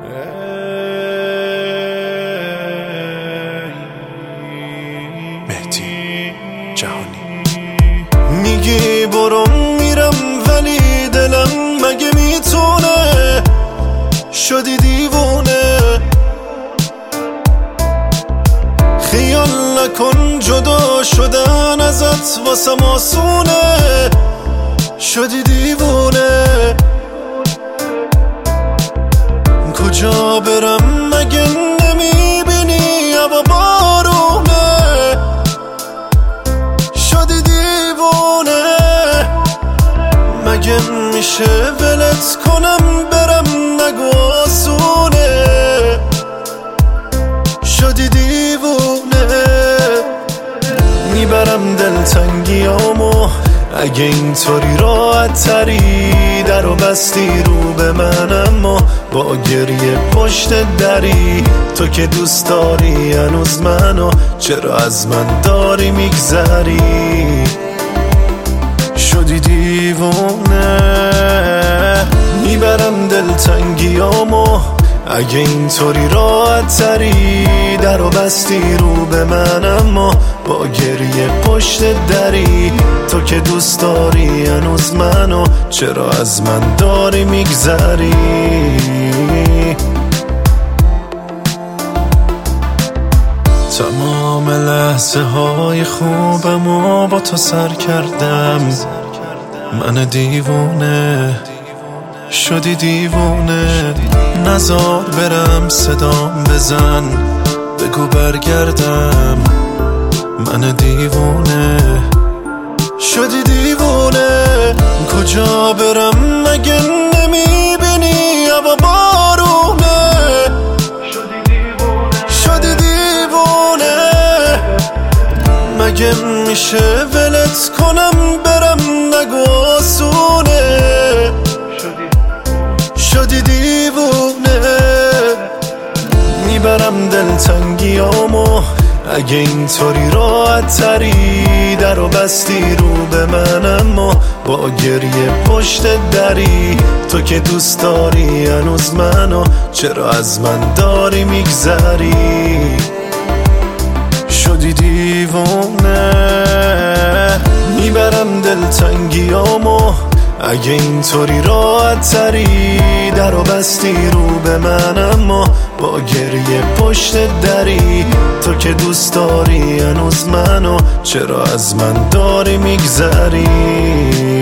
مهدی جهانی. میگی برو میرم ولی دلم مگه میتونه، شدی دیوونه. خیال نکن جدا شدن ازت واسم آسونه، شدی دیوونه. کجا برم مگه نمیبینی هوا بارونه، شدی دیوونه. مگه میشه ولت کنم برم نگو آسونه، شدی دیوونه. میبرم دلتنگیامو اگه اینطوری راحت تری، در و بستی رو به من اما با گریه پشت دری. تو که دوست داری هنوز منو، چرا از من داری میگذری، شدی دیوونه. میبرم دلتنگیامو اگه اینطوری راحت تری، در و بستی رو به من اما با گریه پشت دری. تو که دوست داری هنوز منو، چرا از من داری میگذری. تمام لحظه های خوبمو با تو سر کردم، من دیوونه، شدی دیوونه. نزار برم صدام بزن، بگو برگردم، من دیوونه، شدی دیوونه. کجا برم مگه نمیبینی هوا بارونه، شدی دیوونه. مگه میشه ولت کنم برم نگو آسونه، شدی دیوونه. میبرم دلتنگیامو اگه اینطوری راحت تری، در و بستی رو به من اما با گریه پشت دری. تو که دوست داری هنوز منو، چرا از من داری میگذری، شدی دیوونه. میبرم دلتنگیامو اگه اینطوری راحت تری، در و بستی رو به من اما با گریه پشت دری. تو که دوست داری هنوز منو، چرا از من داری میگذری.